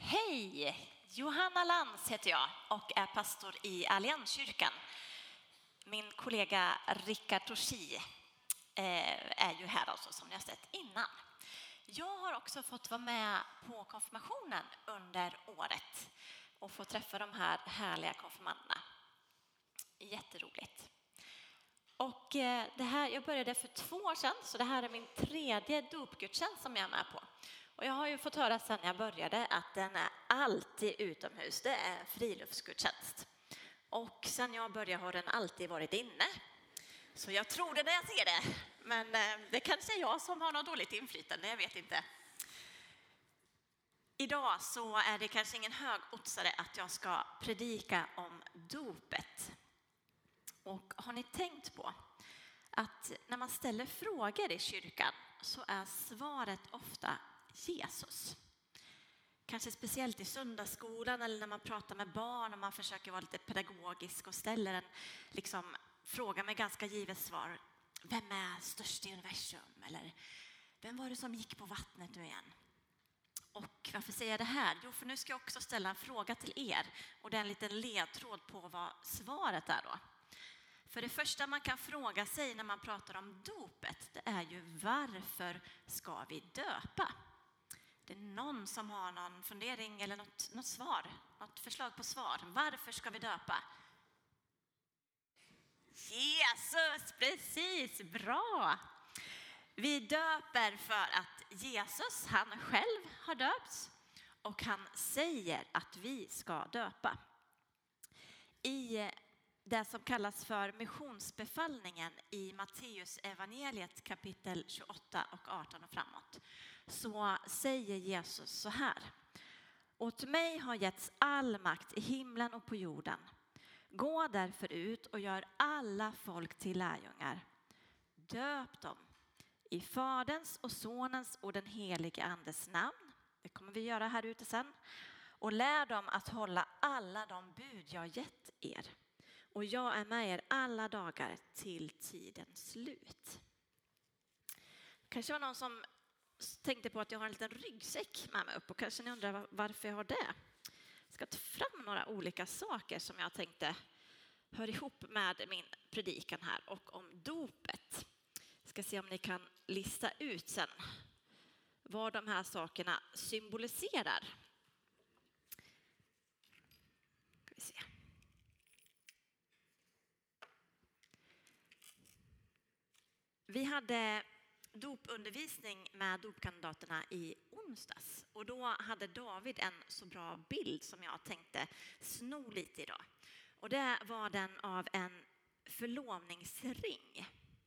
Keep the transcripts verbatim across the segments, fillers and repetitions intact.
Hej! Johanna Lantz heter jag och är pastor i Allianskyrkan. Min kollega Rickard Torsi är ju här också, som ni har sett innan. Jag har också fått vara med på konfirmationen under året och få träffa de här härliga konfirmanderna. Jätteroligt. Och det här, jag började för två år sedan, så det här är min tredje dopgudstjänst som jag är med på. Och jag har ju fått höra sedan jag började att den är alltid utomhus. Det är friluftsgudstjänst. Och sen jag började har den alltid varit inne. Så jag tror det när jag ser det. Men det kanske är jag som har något dåligt inflytande, jag vet inte. Idag så är det kanske ingen högoddsare att jag ska predika om dopet. Och har ni tänkt på att när man ställer frågor i kyrkan så är svaret ofta Jesus. Kanske speciellt i söndagsskolan eller när man pratar med barn och man försöker vara lite pedagogisk och ställer en liksom, fråga med ganska givet svar. Vem är störst i universum? Eller vem var det som gick på vattnet nu igen? Och varför säger jag det här? Jo, för nu ska jag också ställa en fråga till er. Och det är en liten ledtråd på vad svaret är då. För det första man kan fråga sig när man pratar om dopet, det är ju varför ska vi döpa? Det är någon som har någon fundering eller något, något svar, något förslag på svar. Varför ska vi döpa? Jesus, precis, bra! Vi döper för att Jesus, han själv har döpts och han säger att vi ska döpa. I det som kallas för missionsbefallningen i Matteus evangeliet kapitel tjugoåtta och arton och framåt så säger Jesus så här: åt mig har getts all makt i himlen och på jorden. Gå därför ut och gör alla folk till lärjungar. Döp dem i Faderns och Sonens och den helige Andes namn. Det kommer vi göra här ute sen. Och lär dem att hålla alla de bud jag gett er. Och jag är med er alla dagar till tidens slut. Kanske var någon som tänkte på att jag har en liten ryggsäck med mig upp. Och kanske ni undrar varför jag har det. Jag ska ta fram några olika saker som jag tänkte hör ihop med min predikan här. Och om dopet. Jag ska se om ni kan lista ut sen vad de här sakerna symboliserar. Ska vi se. Vi hade dopundervisning med dopkandidaterna i onsdags. Och då hade David en så bra bild som jag tänkte sno lite idag. Och det var den av en förlovningsring.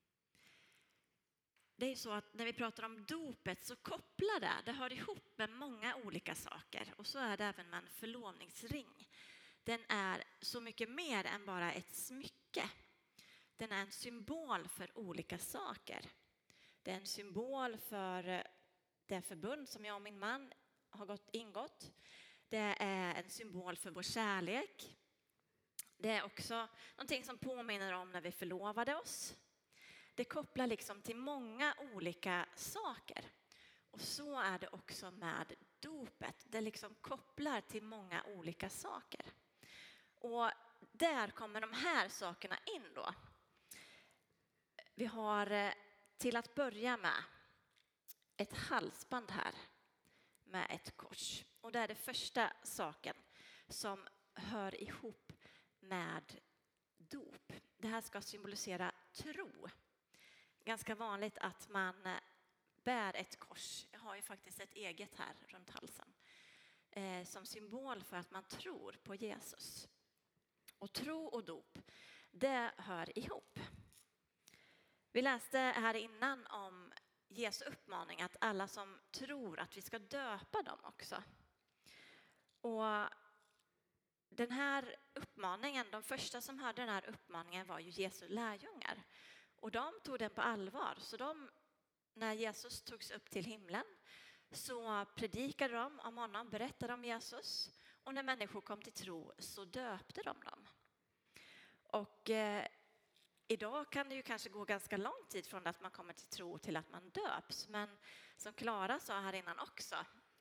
Det är så att när vi pratar om dopet så kopplar det, det hör ihop med många olika saker. Och så är det även med en förlovningsring. Den är så mycket mer än bara ett smycke. Den är en symbol för olika saker. Det är en symbol för det förbund som jag och min man har gått, ingått. Det är en symbol för vår kärlek. Det är också någonting som påminner om när vi förlovade oss. Det kopplar liksom till många olika saker. Och så är det också med dopet. Det liksom kopplar till många olika saker. Och där kommer de här sakerna in då. Vi har till att börja med ett halsband här med ett kors. Och det är det första saken som hör ihop med dop. Det här ska symbolisera tro. Ganska vanligt att man bär ett kors. Jag har ju faktiskt ett eget här runt halsen. Eh, som symbol för att man tror på Jesus. Och tro och dop, det hör ihop. Vi läste här innan om Jesu uppmaning att alla som tror att vi ska döpa dem också. Och den här uppmaningen, de första som hörde den här uppmaningen var ju Jesu lärjungar. Och de tog den på allvar. Så de, när Jesus togs upp till himlen så predikade de om honom, berättade om Jesus. Och när människor kom till tro så döpte de dem. Och eh, idag kan det ju kanske gå ganska lång tid från att man kommer till tro till att man döps. Men som Klara sa här innan också,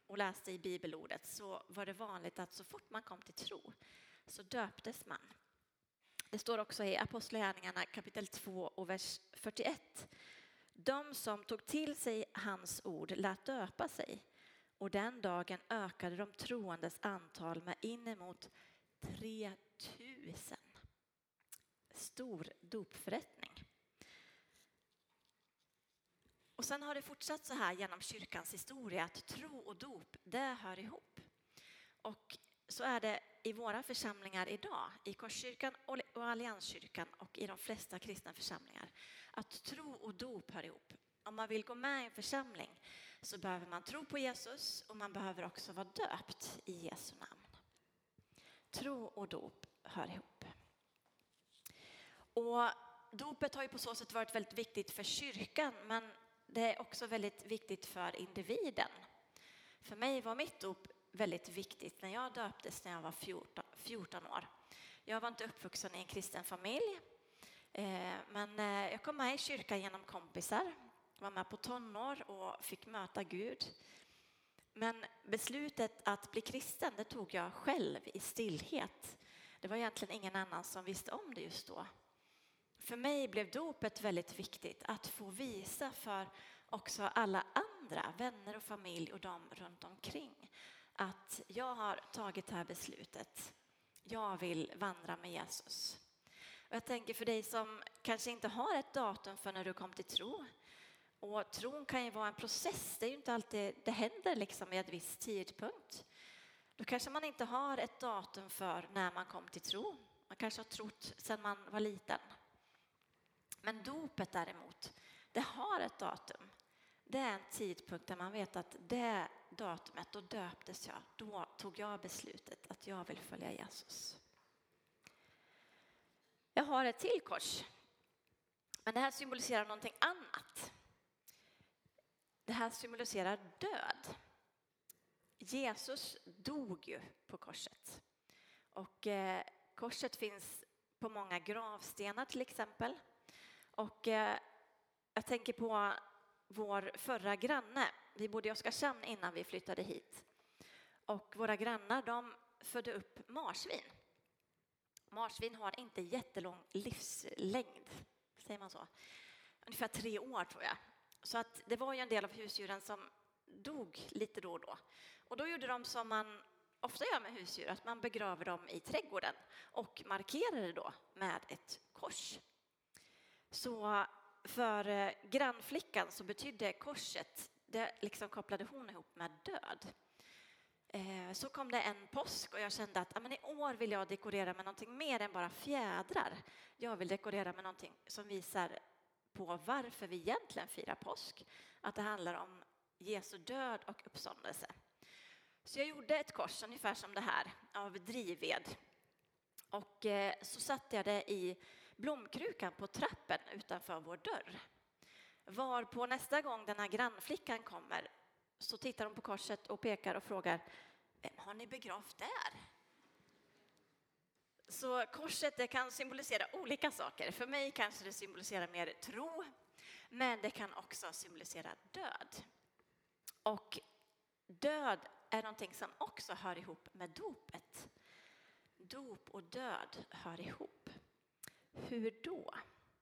och läste i bibelordet så var det vanligt att så fort man kom till tro så döptes man. Det står också i Apostlagärningarna kapitel två och vers fyrtioett. De som tog till sig hans ord lät döpa sig, och den dagen ökade de troendes antal med inemot tre tusen. Stor dopförrättning. Och sen har det fortsatt så här genom kyrkans historia att tro och dop, det hör ihop. Och så är det i våra församlingar idag, i Korskyrkan och Allianskyrkan och i de flesta kristna församlingar, att tro och dop hör ihop. Om man vill gå med i en församling så behöver man tro på Jesus och man behöver också vara döpt i Jesu namn. Tro och dop hör ihop. Och dopet har ju på så sätt varit väldigt viktigt för kyrkan, men det är också väldigt viktigt för individen. För mig var mitt dop väldigt viktigt när jag döptes när jag var fjorton år. Jag var inte uppvuxen i en kristen familj, men jag kom med i kyrkan genom kompisar. Var med på tonår och fick möta Gud. Men beslutet att bli kristen, det tog jag själv i stillhet. Det var egentligen ingen annan som visste om det just då. För mig blev dopet väldigt viktigt att få visa för också alla andra, vänner och familj och de runt omkring, att jag har tagit det här beslutet. Jag vill vandra med Jesus. Och jag tänker för dig som kanske inte har ett datum för när du kom till tro. Och tron kan ju vara en process. Det är ju inte alltid det händer liksom vid en viss tidpunkt. Då kanske man inte har ett datum för när man kom till tro. Man kanske har trott sedan man var liten. Men dopet däremot, det har ett datum. Det är en tidpunkt där man vet att det datumet, då döptes jag. Då tog jag beslutet att jag vill följa Jesus. Jag har ett till kors. Men det här symboliserar någonting annat. Det här symboliserar död. Jesus dog ju på korset. Och eh, korset finns på många gravstenar till exempel. Och eh, jag tänker på vår förra granne. Vi bodde i Oskarshamn innan vi flyttade hit. Och våra grannar, de födde upp marsvin. Marsvin har inte jättelång livslängd, säger man så. Ungefär tre år tror jag. Så att det var ju en del av husdjuren som dog lite då och då. Och då gjorde de som man ofta gör med husdjur, att man begraver dem i trädgården och markerar det då med ett kors. Så för grannflickan så betydde korset, det liksom kopplade hon ihop med död. Så kom det en påsk och jag kände att men i år vill jag dekorera med någonting mer än bara fjädrar. Jag vill dekorera med någonting som visar på varför vi egentligen firar påsk. Att det handlar om Jesu död och uppståndelse. Så jag gjorde ett kors ungefär som det här av drivved. Och så satte jag det i blomkrukan på trappen utanför vår dörr. Var på nästa gång den här grannflickan kommer så tittar de på korset och pekar och frågar: vem har ni begravt där? Så korset, det kan symbolisera olika saker. För mig kanske det symboliserar mer tro, men det kan också symbolisera död. Och död är någonting som också hör ihop med dopet. Dop och död hör ihop. Hur då?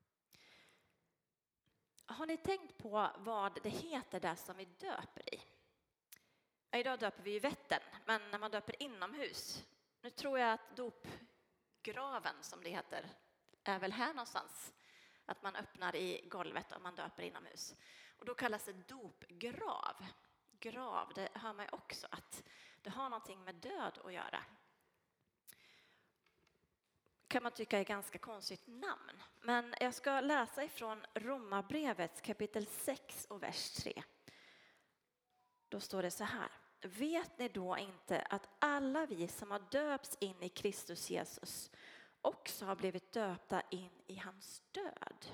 Har ni tänkt på vad det heter där som vi döper i? Ja, idag döper vi i Vättern, men när man döper inomhus. Nu tror jag att dopgraven, som det heter, är väl här någonstans. Att man öppnar i golvet om man döper inomhus. Och då kallas det dopgrav. Grav, det hör man också att det har någonting med död att göra. Kan man tycka är ganska konstigt namn. Men jag ska läsa ifrån Romarbrevet kapitel sex och vers tre. Då står det så här: vet ni då inte att alla vi som har döpts in i Kristus Jesus också har blivit döpta in i hans död?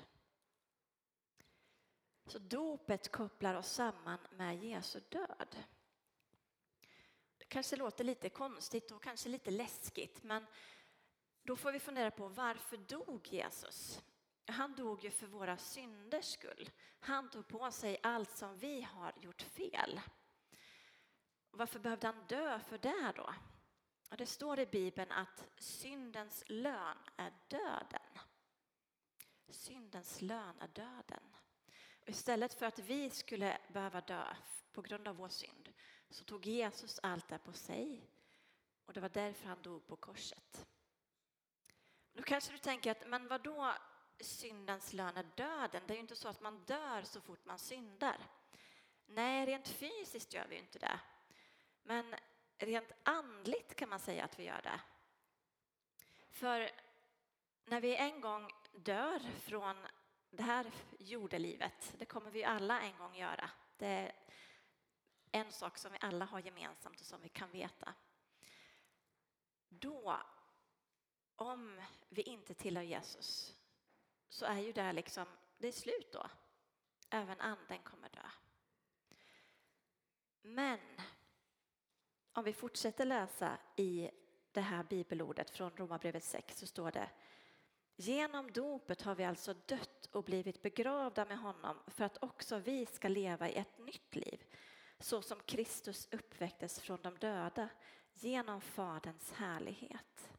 Så dopet kopplar oss samman med Jesu död. Det kanske låter lite konstigt och kanske lite läskigt, men då får vi fundera på varför dog Jesus? Han dog ju för våra synders skull. Han tog på sig allt som vi har gjort fel. Varför behövde han dö för det då? Och det står i Bibeln att syndens lön är döden. Syndens lön är döden. Och istället för att vi skulle behöva dö på grund av vår synd så tog Jesus allt det på sig. Och det var därför han dog på korset. Då kanske du tänker att, men vad då syndens lön är döden? Det är ju inte så att man dör så fort man syndar. Nej, rent fysiskt gör vi ju inte det. Men rent andligt kan man säga att vi gör det. För när vi en gång dör från det här jordelivet, det kommer vi alla en gång göra. Det är en sak som vi alla har gemensamt och som vi kan veta. Då, om vi inte tillhör Jesus, så är ju det liksom, det är slut då. Även anden kommer dö. Men om vi fortsätter läsa i det här bibelordet från Romarbrevet sex så står det: genom dopet har vi alltså dött och blivit begravda med honom för att också vi ska leva i ett nytt liv, så som Kristus uppväcktes från de döda genom Faderns härlighet.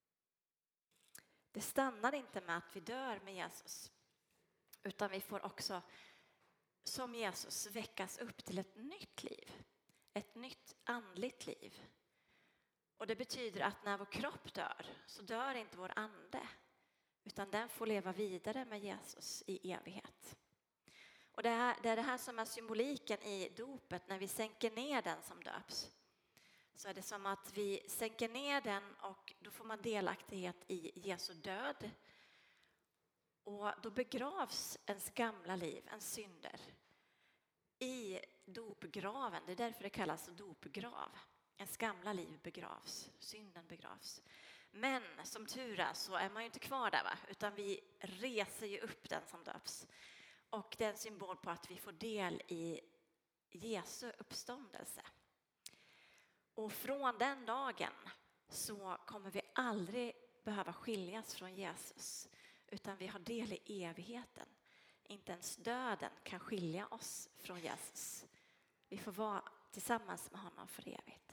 Det stannar inte med att vi dör med Jesus, utan vi får också som Jesus väckas upp till ett nytt liv, ett nytt andligt liv. Och det betyder att när vår kropp dör så dör inte vår ande, utan den får leva vidare med Jesus i evighet. Och det är, det är det här som är symboliken i dopet. När vi sänker ner den som döps så är det som att vi sänker ner den och då får man delaktighet i Jesu död. Och då begravs ens gamla liv, ens synder, i dopgraven. Det är därför det kallas dopgrav. Ens gamla liv begravs, synden begravs. Men som tur är så är man ju inte kvar där, va? Utan vi reser ju upp den som döps. Och det är en symbol på att vi får del i Jesu uppståndelse. Och från den dagen så kommer vi aldrig behöva skiljas från Jesus, utan vi har del i evigheten. Inte ens döden kan skilja oss från Jesus. Vi får vara tillsammans med honom för evigt.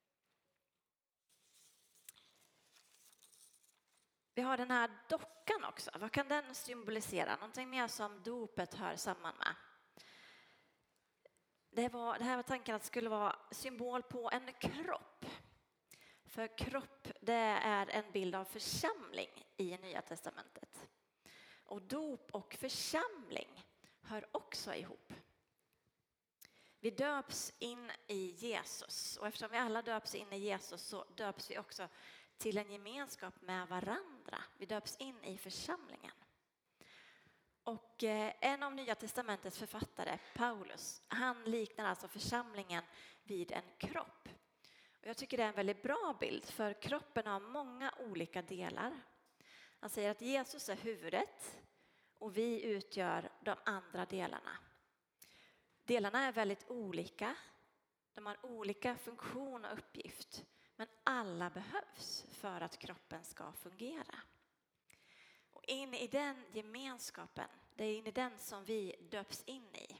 Vi har den här dockan också. Vad kan den symbolisera? Någonting mer som dopet hör samman med. Det, var, det här var tanken att det skulle vara symbol på en kropp. För kropp, det är en bild av församling i Nya testamentet. Och dop och församling hör också ihop. Vi döps in i Jesus. Och eftersom vi alla döps in i Jesus så döps vi också till en gemenskap med varandra. Vi döps in i församlingen. Och en av Nya testamentets författare, Paulus, han liknar alltså församlingen vid en kropp. Och jag tycker det är en väldigt bra bild, för kroppen har många olika delar. Han säger att Jesus är huvudet och vi utgör de andra delarna. Delarna är väldigt olika. De har olika funktion och uppgift. Men alla behövs för att kroppen ska fungera. Och in i den gemenskapen, det är in i den som vi döps in i.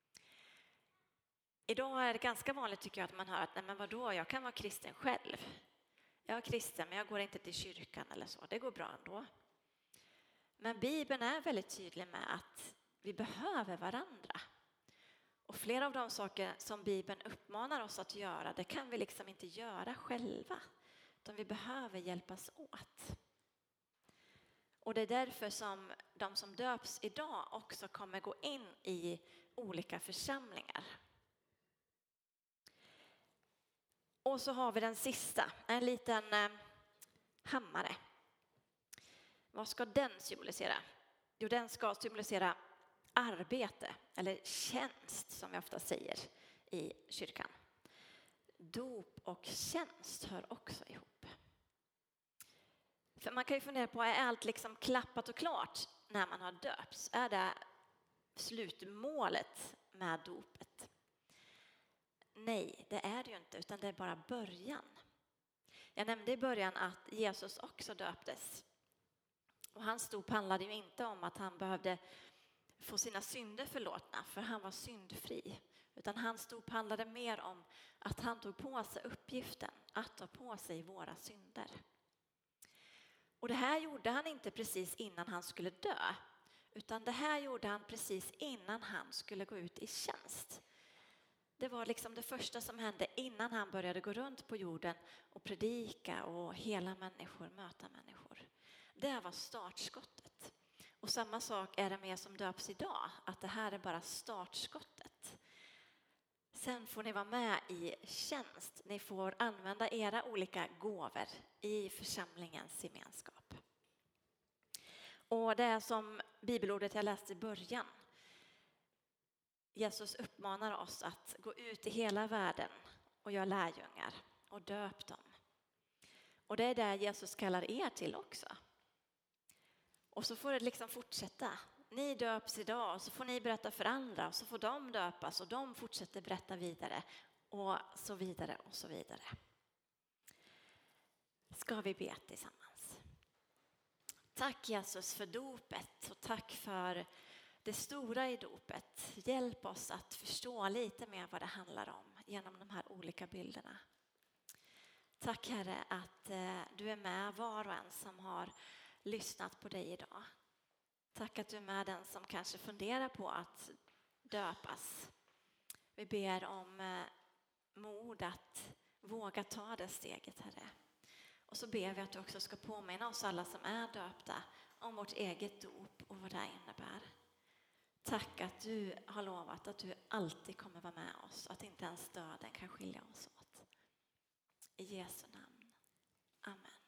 Idag är det ganska vanligt tycker jag att man hör att nej men vadå, jag kan vara kristen själv. Jag är kristen men jag går inte till kyrkan eller så, det går bra ändå. Men Bibeln är väldigt tydlig med att vi behöver varandra. Och flera av de saker som Bibeln uppmanar oss att göra, det kan vi liksom inte göra själva. Utan vi behöver hjälpas åt. Och det är därför som de som döps idag också kommer gå in i olika församlingar. Och så har vi den sista, en liten eh, hammare. Vad ska den symbolisera? Jo, den ska symbolisera arbete eller tjänst som vi ofta säger i kyrkan. Dop och tjänst hör också ihop. För man kan ju fundera på, är allt liksom klappat och klart när man har döpts? Är det slutmålet med dopet? Nej, det är det ju inte, utan det är bara början. Jag nämnde i början att Jesus också döptes. Och hans dop handlade ju inte om att han behövde få sina synder förlåtna, för han var syndfri. Utan hans dop handlade mer om att han tog på sig uppgiften att ta på sig våra synder. Och det här gjorde han inte precis innan han skulle dö, utan det här gjorde han precis innan han skulle gå ut i tjänst. Det var liksom det första som hände innan han började gå runt på jorden och predika och hela människor, möta människor. Det var startskottet. Och samma sak är det med som döps idag, att det här är bara startskottet. Sen får ni vara med i tjänst. Ni får använda era olika gåvor i församlingens gemenskap. Och det är som bibelordet jag läste i början. Jesus uppmanar oss att gå ut i hela världen och göra lärjungar och döp dem. Och det är det Jesus kallar er till också. Och så får det liksom fortsätta. Ni döps idag och så får ni berätta för andra och så får de döpas och de fortsätter berätta vidare och så vidare och så vidare. Ska vi be tillsammans? Tack Jesus för dopet och tack för det stora i dopet. Hjälp oss att förstå lite mer vad det handlar om genom de här olika bilderna. Tack Herre att du är med var och en som har lyssnat på dig idag. Tack att du är med den som kanske funderar på att döpas. Vi ber om mod att våga ta det steget, Herre. Och så ber vi att du också ska påminna oss alla som är döpta om vårt eget dop och vad det innebär. Tack att du har lovat att du alltid kommer vara med oss, att inte ens döden kan skilja oss åt. I Jesu namn. Amen.